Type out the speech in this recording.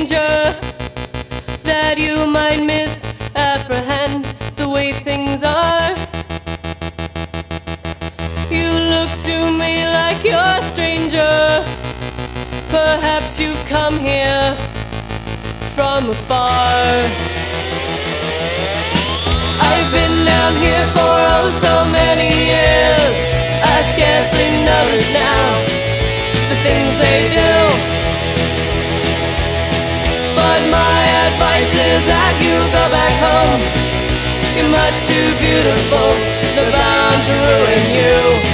danger that you might misapprehend the way things are. You look to me like you're a stranger. Perhaps you've come here from afar. I've been down here for oh so many years. I scarcely notice now the things they do. But my advice is that you go back home. You're much too beautiful, they're bound to ruin you.